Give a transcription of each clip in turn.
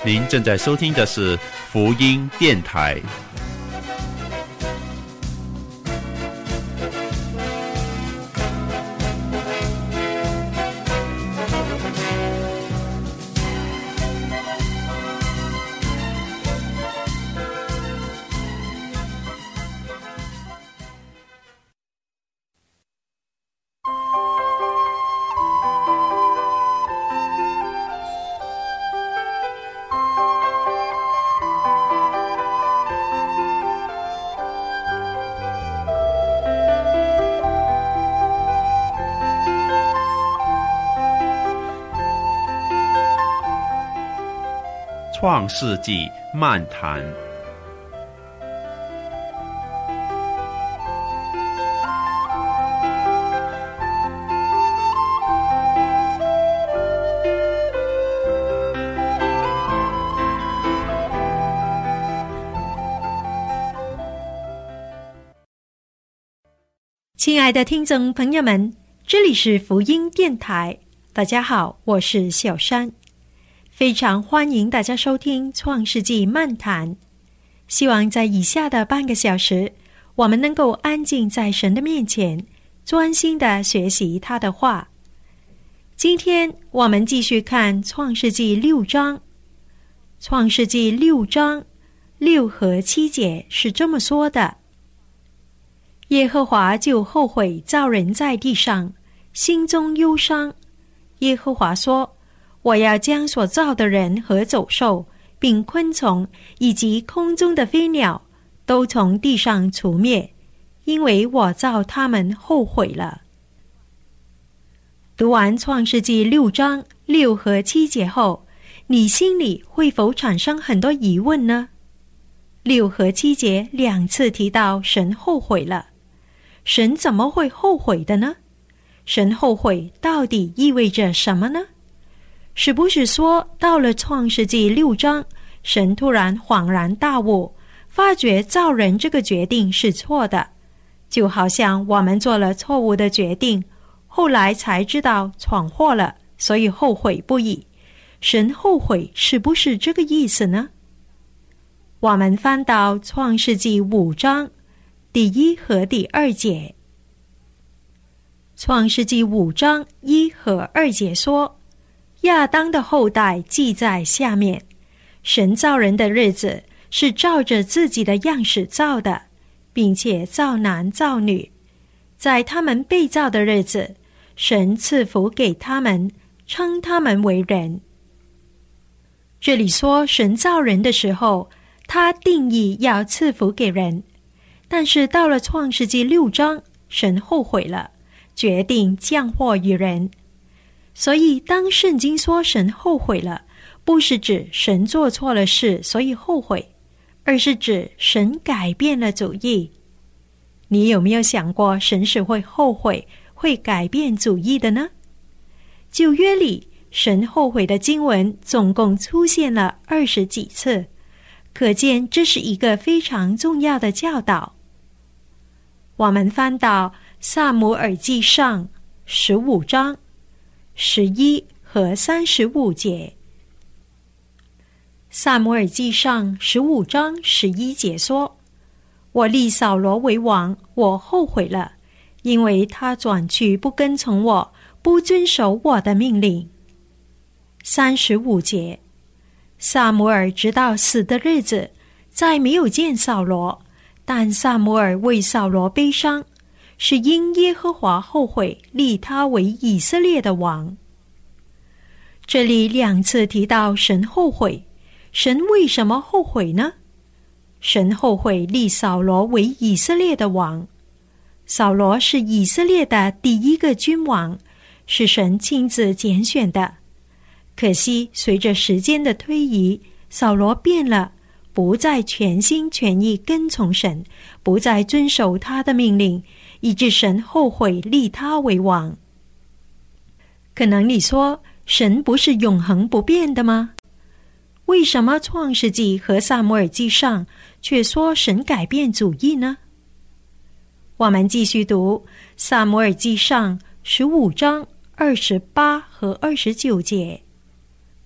您正在收听的是福音电台。创世纪漫谈。 亲爱的听众朋友们，这里是福音电台，大家好，我是小山，非常欢迎大家收听创世纪漫谈。希望在以下的半个小时，我们能够安静在神的面前，专心的学习他的话。今天我们继续看创世纪6章。创世纪6章6和7节是这么说的：耶和华就后悔造人在地上，心中忧伤。耶和华说，我要将所造的人和走兽，并昆虫，以及空中的飞鸟，都从地上除灭，因为我造他们后悔了。读完创世纪6章6和7节后，你心里会否产生很多疑问呢？6和7节两次提到神后悔了。神怎么会后悔的呢？神后悔到底意味着什么呢？是不是说到了创世纪6章，神突然恍然大悟，发觉造人这个决定是错的，就好像我们做了错误的决定，后来才知道闯祸了，所以后悔不已。神后悔是不是这个意思呢？我们翻到创世纪5章第1和第2节。创世纪5章1和2节说，亚当的后代记在下面。神造人的日子是照着自己的样式造的，并且造男造女。在他们被造的日子，神赐福给他们，称他们为人。这里说神造人的时候，他定义要赐福给人，但是到了创世纪6章，神后悔了，决定降祸于人。所以当圣经说神后悔了，不是指神做错了事所以后悔，而是指神改变了主意。你有没有想过神是会后悔，会改变主意的呢？旧约里神后悔的经文总共出现了20几次，可见这是一个非常重要的教导。我们翻到撒母耳记上15章11和35节。撒母耳记上15章11节说，我立扫罗为王，我后悔了，因为他转去不跟从我，不遵守我的命令。35节，撒母耳直到死的日子再没有见扫罗，但撒母耳为扫罗悲伤，是因耶和华后悔立他为以色列的王。这里2次提到神后悔，神为什么后悔呢？神后悔立扫罗为以色列的王。扫罗是以色列的第一个君王，是神亲自拣选的。可惜随着时间的推移，扫罗变了，不再全心全意跟从神，不再遵守他的命令，以致神后悔立他为王。可能你说，神不是永恒不变的吗？为什么创世纪和撒母耳记上却说神改变主意呢？我们继续读撒母耳记上15章28和29节。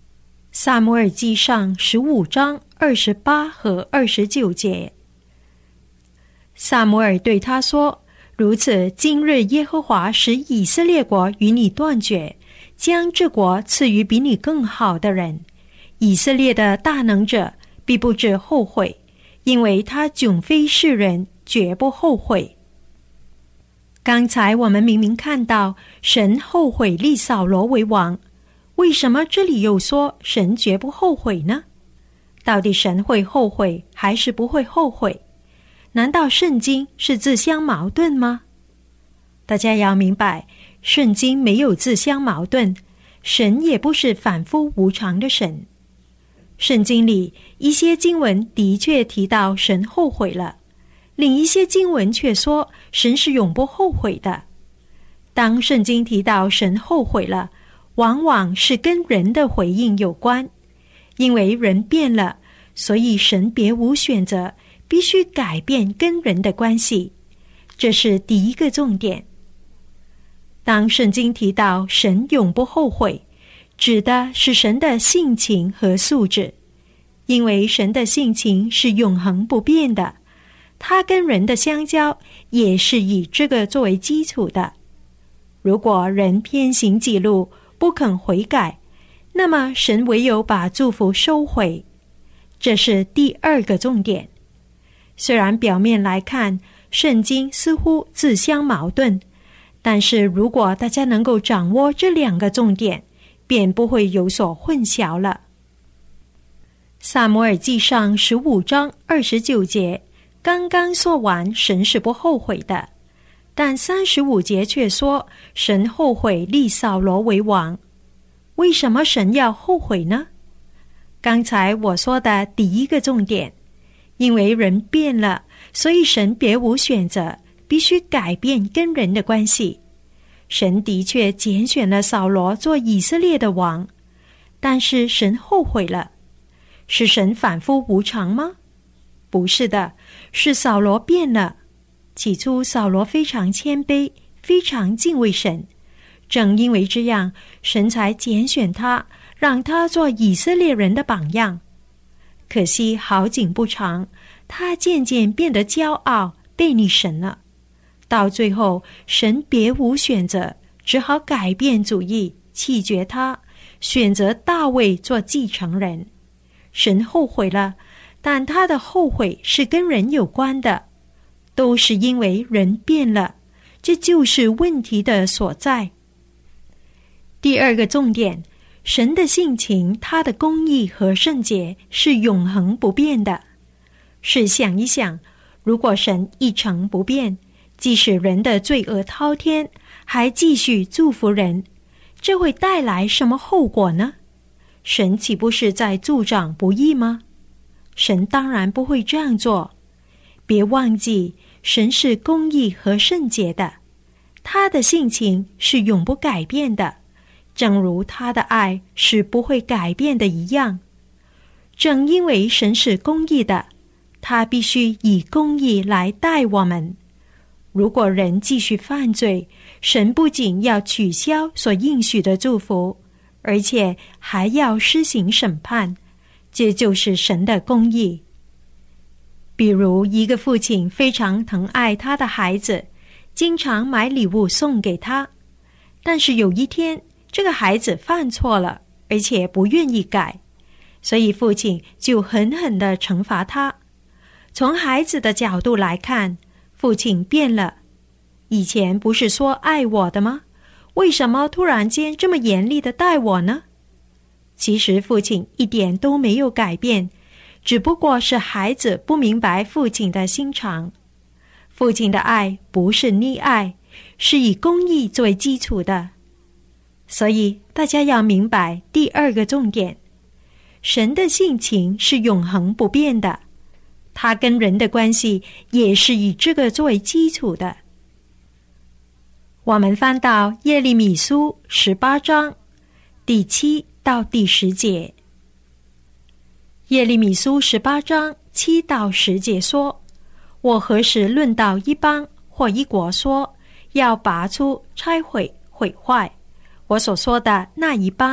撒母耳记上15章28和29节。撒母耳对他说：如此，今日耶和华使以色列国与你断绝，将这国赐予比你更好的人。以色列的大能者必不致后悔，因为他迥非世人，绝不后悔。刚才我们明明看到神后悔立扫罗为王，为什么这里又说神绝不后悔呢？到底神会后悔还是不会后悔？难道圣经是自相矛盾吗？大家要明白，圣经没有自相矛盾，神也不是反复无常的神。圣经里一些经文的确提到神后悔了，另一些经文却说神是永不后悔的。当圣经提到神后悔了，往往是跟人的回应有关，因为人变了，所以神别无选择，必须改变跟人的关系，这是第一个重点。当圣经提到神永不后悔，指的是神的性情和素质，因为神的性情是永恒不变的，他跟人的相交也是以这个作为基础的。如果人偏行己路，不肯悔改，那么神唯有把祝福收回，这是第二个重点。虽然表面来看，圣经似乎自相矛盾，但是如果大家能够掌握这两个重点，便不会有所混淆了。撒母耳记上15章29节刚刚说完神是不后悔的，但35节却说神后悔立扫罗为王。为什么神要后悔呢？刚才我说的第一个重点，因为人变了，所以神别无选择，必须改变跟人的关系。神的确拣选了扫罗做以色列的王，但是神后悔了。是神反复无常吗？不是的，是扫罗变了。起初扫罗非常谦卑，非常敬畏神，正因为这样，神才拣选他，让他做以色列人的榜样。可惜好景不长，他渐渐变得骄傲，背逆神了。到最后，神别无选择，只好改变主意，弃绝他，选择大卫做继承人。神后悔了，但他的后悔是跟人有关的，都是因为人变了，这就是问题的所在。第二个重点，神的性情，他的公义和圣洁是永恒不变的。试想一想，如果神一成不变，即使人的罪恶滔天，还继续祝福人，这会带来什么后果呢？神岂不是在助长不义吗？神当然不会这样做。别忘记，神是公义和圣洁的，他的性情是永不改变的，正如他的爱是不会改变的一样。正因为神是公义的，他必须以公义来待我们。如果人继续犯罪，神不仅要取消所应许的祝福，而且还要施行审判，这就是神的公义。比如一个父亲非常疼爱他的孩子，经常买礼物送给他，但是有一天这个孩子犯错了，而且不愿意改，所以父亲就狠狠地惩罚他。从孩子的角度来看，父亲变了，以前不是说爱我的吗？为什么突然间这么严厉地待我呢？其实父亲一点都没有改变，只不过是孩子不明白父亲的心肠。父亲的爱不是溺爱，是以公义作为基础的。所以大家要明白第二个重点，神的性情是永恒不变的，他跟人的关系也是以这个作为基础的。我们翻到耶利米书18章第7到第10节。耶利米书18章7到10节说：我何时论到一邦或一国说要拔出、拆毁、毁坏，我所说的那一邦，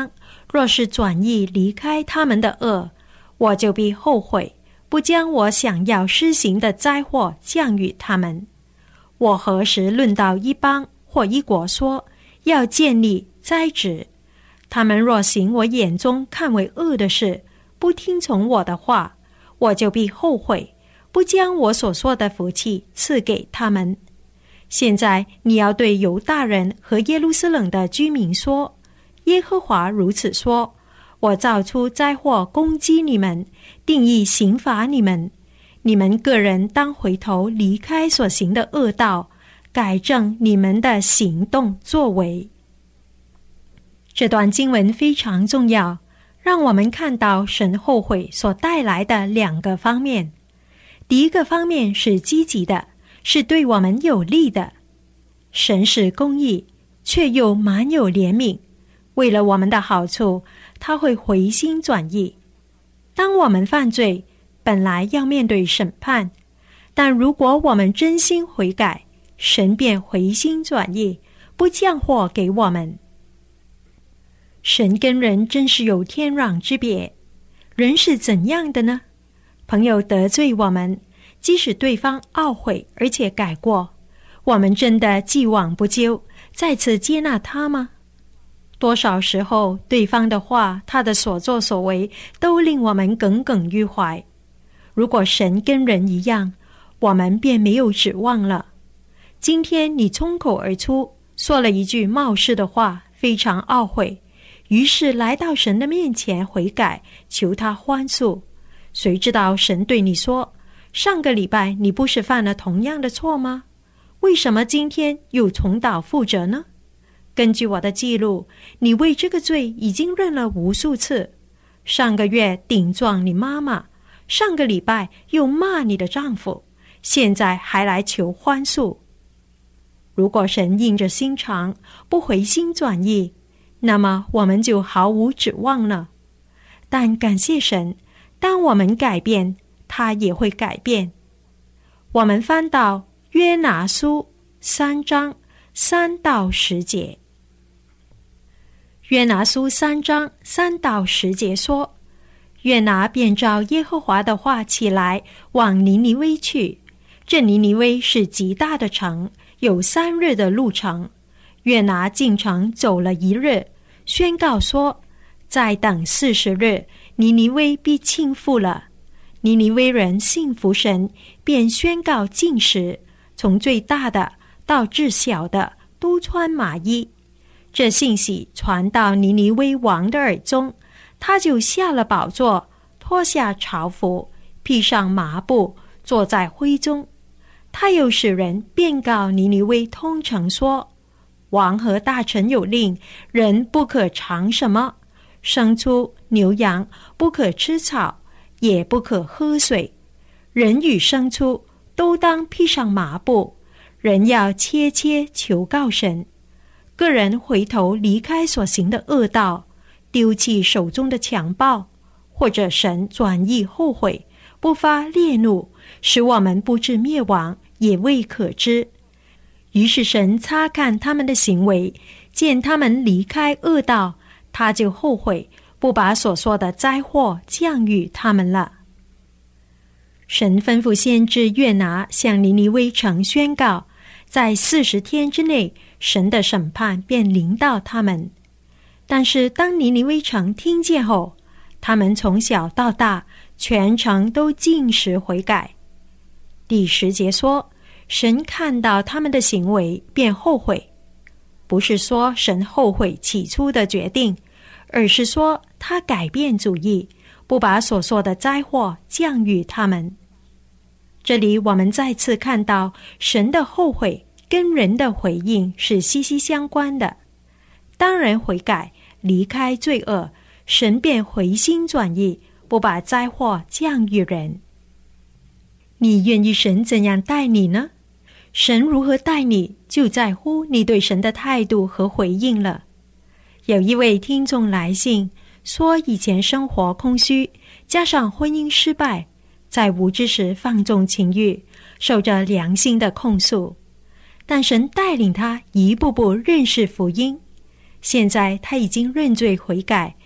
若是转意离开他们的恶，我就必后悔，不将我想要施行的灾祸降与他们。我何时论到一邦或一国说要建立栽植，他们若行我眼中看为恶的事，不听从我的话，我就必后悔，不将我所说的福气赐给他们。现在你要对犹大人和耶路撒冷的居民说，耶和华如此说，我造出灾祸攻击你们，定义刑罚你们，你们个人当回头离开所行的恶道，改正你们的行动作为。这段经文非常重要，让我们看到神后悔所带来的两个方面。第一个方面是积极的，是对我们有利的。神是公义，却又满有怜悯，为了我们的好处，他会回心转意。当我们犯罪，本来要面对审判，但如果我们真心悔改，神便回心转意，不降祸给我们。神跟人真是有天壤之别。人是怎样的呢？朋友得罪我们，即使对方懊悔而且改过，我们真的既往不咎，再次接纳他吗？多少时候，对方的话，他的所作所为，都令我们耿耿于怀。如果神跟人一样，我们便没有指望了。今天你冲口而出，说了一句冒失的话，非常懊悔，于是来到神的面前悔改，求他宽恕。谁知道神对你说，上个礼拜你不是犯了同样的错吗？为什么今天又重蹈覆辙呢？根据我的记录，你为这个罪已经认了无数次。上个月顶撞你妈妈，上个礼拜又骂你的丈夫，现在还来求宽恕。如果神硬着心肠，不回心转意，那么我们就毫无指望了。但感谢神，当我们改变，他也会改变。我们翻到约拿书3章3到10节。约拿书3章3到10节说，约拿便照耶和华的话起来，往尼尼微去。这尼尼微是极大的城，有3日的路程。约拿进城走了1日，宣告说，再等40日，尼尼微必倾覆了。尼尼微人信服神，便宣告禁食，从最大的到至小的都穿麻衣。这信息传到尼尼微王的耳中，他就下了宝座，脱下朝服，披上麻布，坐在灰中。他又使人便告尼尼微通城说，王和大臣有令，人不可尝什么，牲畜牛羊不可吃草，也不可喝水，人与牲畜都当披上麻布，人要切求告神。个人回头离开所行的恶道，丢弃手中的强暴，或者神转意后悔，不发烈怒，使我们不致灭亡，也未可知。于是神察看他们的行为，见他们离开恶道，他就后悔，不把所说的灾祸降与他们了。神吩咐先知约拿向尼尼微城宣告，在40天之内，神的审判便临到他们。但是当尼尼微城听见后，他们从小到大全城都禁食悔改。第10节说，神看到他们的行为便后悔，不是说神后悔起初的决定，而是说他改变主意，不把所说的灾祸降与他们。这里我们再次看到神的后悔跟人的回应是息息相关的。当人悔改，离开罪恶，神便回心转意，不把灾祸降与人。你愿意神怎样待你呢？神如何待你，就在乎你对神的态度和回应了。有一位听众来信说，以前生活空虚，加上婚姻失败，在无知时放纵情欲，受着良心的控诉。但神带领他一步步认识福音，现在他已经认罪悔改，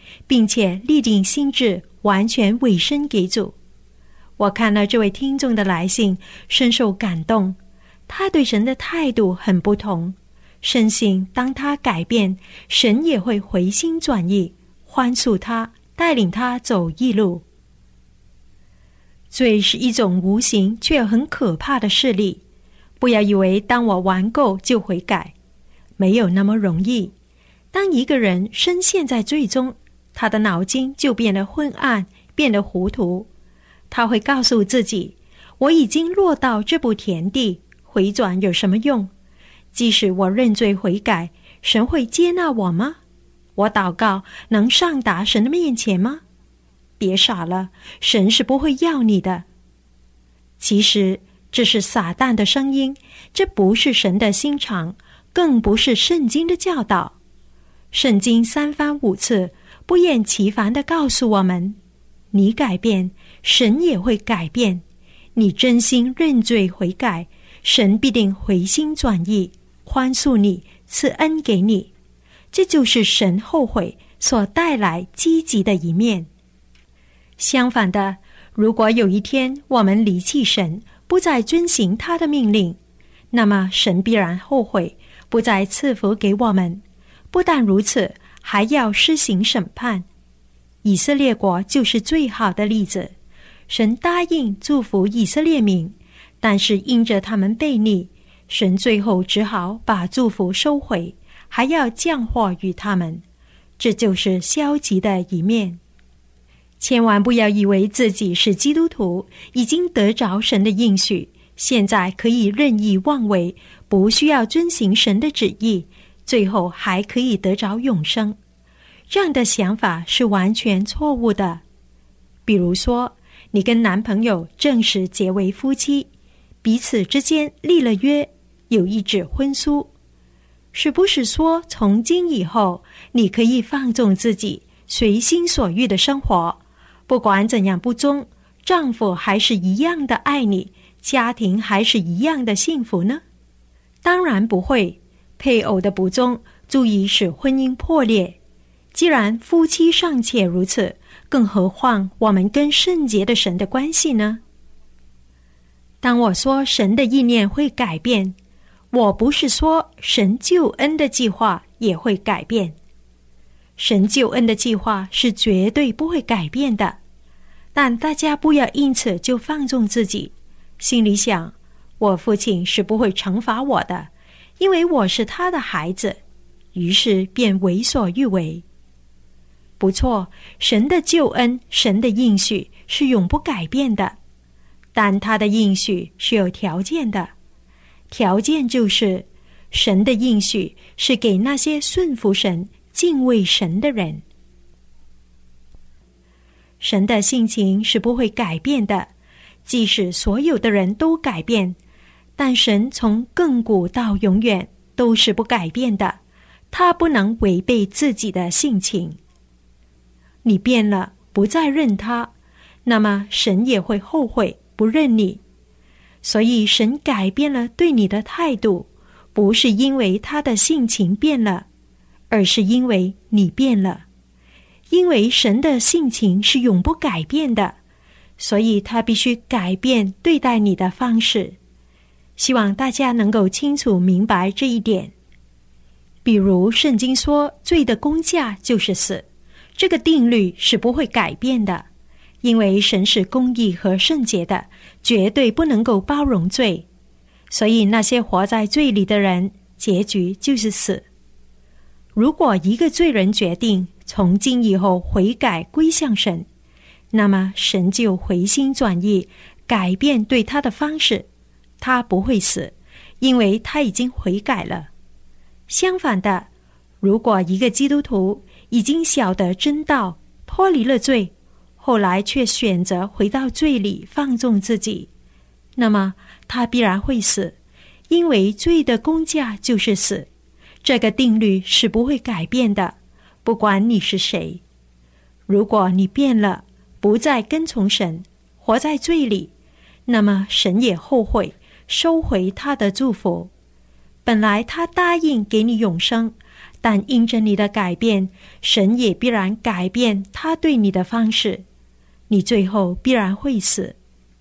并且立定心志，完全委身给主。我看了这位听众的来信，深受感动。他对神的态度很不同，深信当他改变，神也会回心转意，宽恕他，带领他走义路。罪是一种无形却很可怕的势力，不要以为当我玩够就悔改，没有那么容易。当一个人深陷在罪中，他的脑筋就变得昏暗，变得糊涂。他会告诉自己，我已经落到这步田地，回转有什么用？即使我认罪悔改，神会接纳我吗？我祷告能上达神的面前吗？别傻了，神是不会要你的。其实这是撒旦的声音，这不是神的心肠，更不是圣经的教导。圣经3番5次不厌其烦地告诉我们，你改变，神也会改变。你真心认罪悔改，神必定回心转意，宽恕你，赐恩给你。这就是神后悔所带来积极的一面。相反的，如果有一天我们离弃神，不再遵行他的命令，那么神必然后悔，不再赐福给我们。不但如此，还要施行审判。以色列国就是最好的例子。神答应祝福以色列民，但是因着他们悖逆，神最后只好把祝福收回，还要降祸于他们。这就是消极的一面。千万不要以为自己是基督徒，已经得着神的应许，现在可以任意妄为，不需要遵行神的旨意，最后还可以得着永生。这样的想法是完全错误的。比如说，你跟男朋友正式结为夫妻，彼此之间立了约，有一纸婚书，是不是说从今以后你可以放纵自己，随心所欲的生活，不管怎样不忠，丈夫还是一样的爱你，家庭还是一样的幸福呢？当然不会。配偶的不忠足以使婚姻破裂。既然夫妻尚且如此，更何况我们跟圣洁的神的关系呢？当我说神的意念会改变，我不是说神救恩的计划也会改变。神救恩的计划是绝对不会改变的，但大家不要因此就放纵自己，心里想，我父亲是不会惩罚我的，因为我是他的孩子，于是便为所欲为。不错，神的救恩，神的应许是永不改变的，但他的应许是有条件的。条件就是神的应许是给那些顺服神、敬畏神的人。神的性情是不会改变的，即使所有的人都改变，但神从亘古到永远都是不改变的，他不能违背自己的性情。你变了，不再认他，那么神也会后悔，不认你。所以神改变了对你的态度，不是因为他的性情变了，而是因为你变了。因为神的性情是永不改变的，所以他必须改变对待你的方式。希望大家能够清楚明白这一点。比如圣经说，罪的工价就是死，这个定律是不会改变的，因为神是公义和圣洁的，绝对不能够包容罪。所以那些活在罪里的人，结局就是死。如果一个罪人决定从今以后悔改归向神，那么神就回心转意，改变对他的方式，他不会死，因为他已经悔改了。相反的，如果一个基督徒已经晓得真道，脱离了罪，后来却选择回到罪里放纵自己，那么他必然会死，因为罪的工价就是死。这个定律是不会改变的，不管你是谁。如果你变了，不再跟从神，活在罪里，那么神也后悔，收回他的祝福。本来他答应给你永生， 但因着你的改变，神也必然改变他对你的方式，你最后必然会死。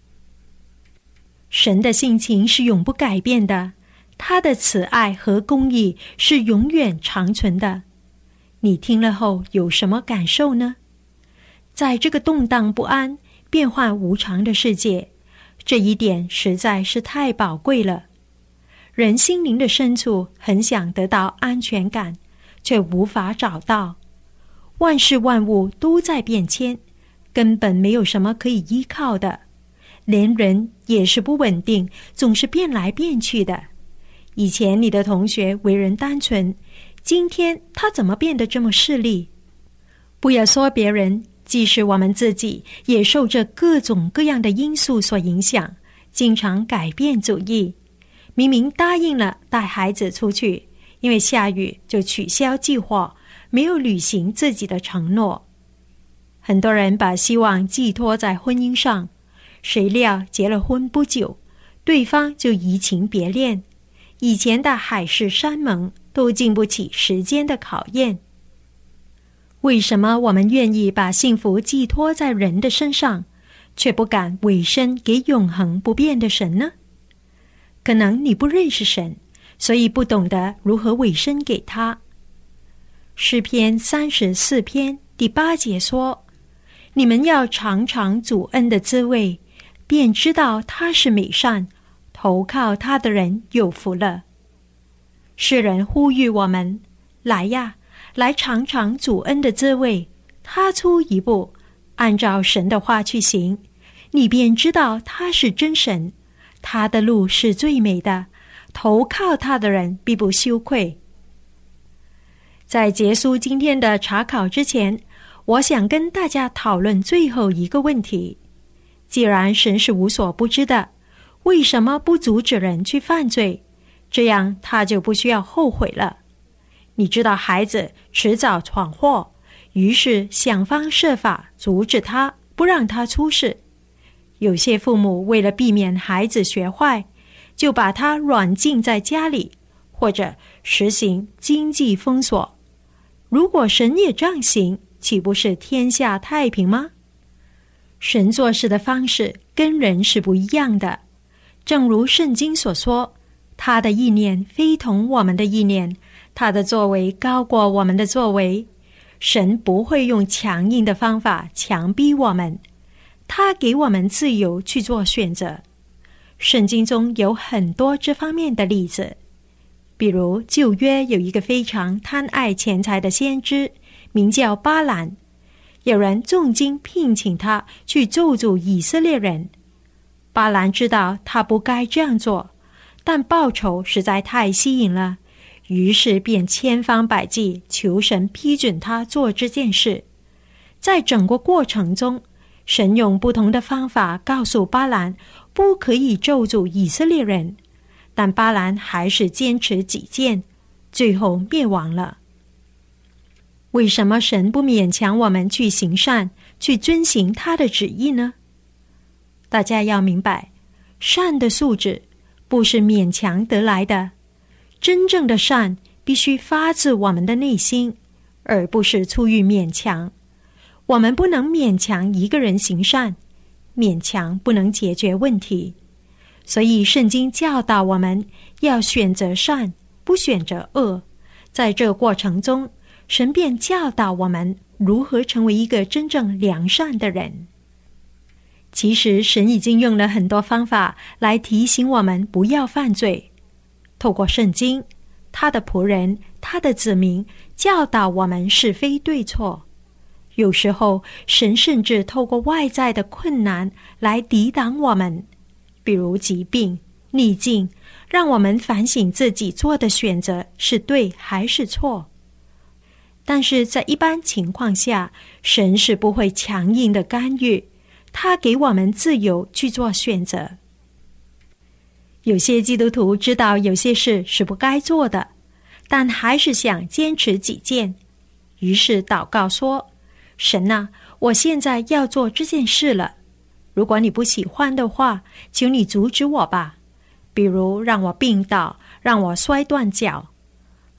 神的性情是永不改变的，他的慈爱和公义是永远长存的。你听了后有什么感受呢？在这个动荡不安、变幻无常的世界，这一点实在是太宝贵了。人心灵的深处很想得到安全感，却无法找到。万事万物都在变迁，根本没有什么可以依靠的。连人也是不稳定，总是变来变去的。以前你的同学为人单纯，今天他怎么变得这么势利？不要说别人，即使我们自己也受着各种各样的因素所影响，经常改变主意。明明答应了带孩子出去，因为下雨就取消计划，没有履行自己的承诺。很多人把希望寄托在婚姻上，谁料结了婚不久，对方就移情别恋，以前的海誓山盟都经不起时间的考验。为什么我们愿意把幸福寄托在人的身上，却不敢委身给永恒不变的神呢？可能你不认识神，所以不懂得如何委身给他。诗篇34篇第8节说：你们要尝尝主恩的滋味，便知道他是美善，投靠他的人有福了。诗人呼吁我们，来呀，来尝尝主恩的滋味，踏出一步，按照神的话去行，你便知道他是真神，他的路是最美的，投靠他的人必不羞愧。在结束今天的查考之前，我想跟大家讨论最后一个问题。既然神是无所不知的，为什么不阻止人去犯罪？这样他就不需要后悔了。你知道孩子迟早闯祸，于是想方设法阻止他，不让他出事。有些父母为了避免孩子学坏，就把他软禁在家里，或者实行经济封锁。如果神也这样行，岂不是天下太平吗？神做事的方式跟人是不一样的，正如圣经所说，他的意念非同我们的意念，他的作为高过我们的作为。神不会用强硬的方法强逼我们，他给我们自由去做选择。圣经中有很多这方面的例子，比如旧约有一个非常贪爱钱财的先知，名叫巴兰。有人重金聘请他去咒诅以色列人。巴兰知道他不该这样做，但报酬实在太吸引了，于是便千方百计求神批准他做这件事。在整个过程中，神用不同的方法告诉巴兰不可以咒诅以色列人，但巴兰还是坚持己见，最后灭亡了。为什么神不勉强我们去行善，去遵行他的旨意呢？大家要明白，善的素质不是勉强得来的，真正的善必须发自我们的内心，而不是出于勉强。我们不能勉强一个人行善，勉强不能解决问题。所以圣经教导我们要选择善，不选择恶。在这个过程中，神便教导我们如何成为一个真正良善的人。其实神已经用了很多方法来提醒我们不要犯罪。透过圣经，他的仆人，他的子民教导我们是非对错。有时候神甚至透过外在的困难来抵挡我们，比如疾病、逆境，让我们反省自己做的选择是对还是错。但是在一般情况下，神是不会强硬的干预，他给我们自由去做选择。有些基督徒知道有些事是不该做的，但还是想坚持己见，于是祷告说，神啊，我现在要做这件事了，如果你不喜欢的话，请你阻止我吧，比如让我病倒，让我摔断脚。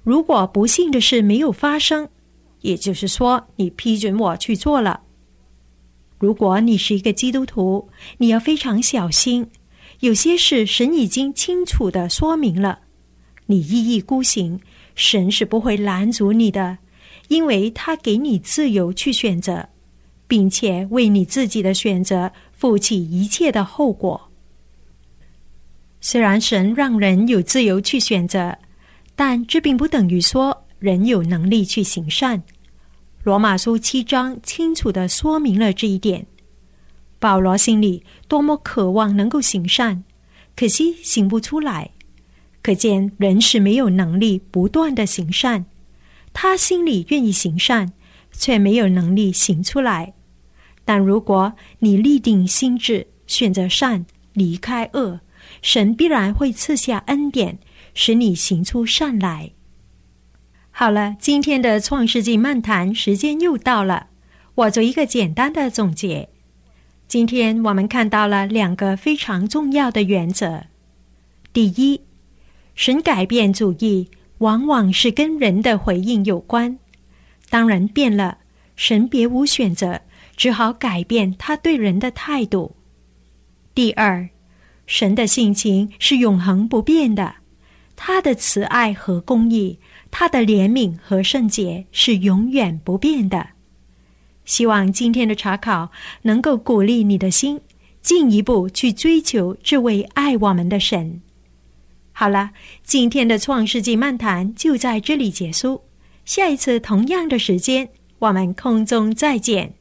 如果不幸的事没有发生，也就是说你批准我去做了。如果你是一个基督徒，你要非常小心，有些事神已经清楚地说明了，你一意孤行，神是不会拦阻你的，因为他给你自由去选择，并且为你自己的选择负起一切的后果。虽然神让人有自由去选择，但这并不等于说人有能力去行善。罗马书7章清楚地说明了这一点。保罗心里多么渴望能够行善，可惜行不出来。可见人是没有能力不断地行善，他心里愿意行善，却没有能力行出来。但如果你立定心志，选择善，离开恶，神必然会赐下恩典，使你行出善来。好了，今天的创世纪漫谈时间又到了，我做一个简单的总结。今天我们看到了2个非常重要的原则。第一，神改变主意往往是跟人的回应有关。当人变了，神别无选择，只好改变他对人的态度。第二，神的性情是永恒不变的，他的慈爱和公义，他的怜悯和圣洁是永远不变的。希望今天的查考能够鼓励你的心，进一步去追求这位爱我们的神。好了，今天的创世纪漫谈就在这里结束，下一次同样的时间，我们空中再见。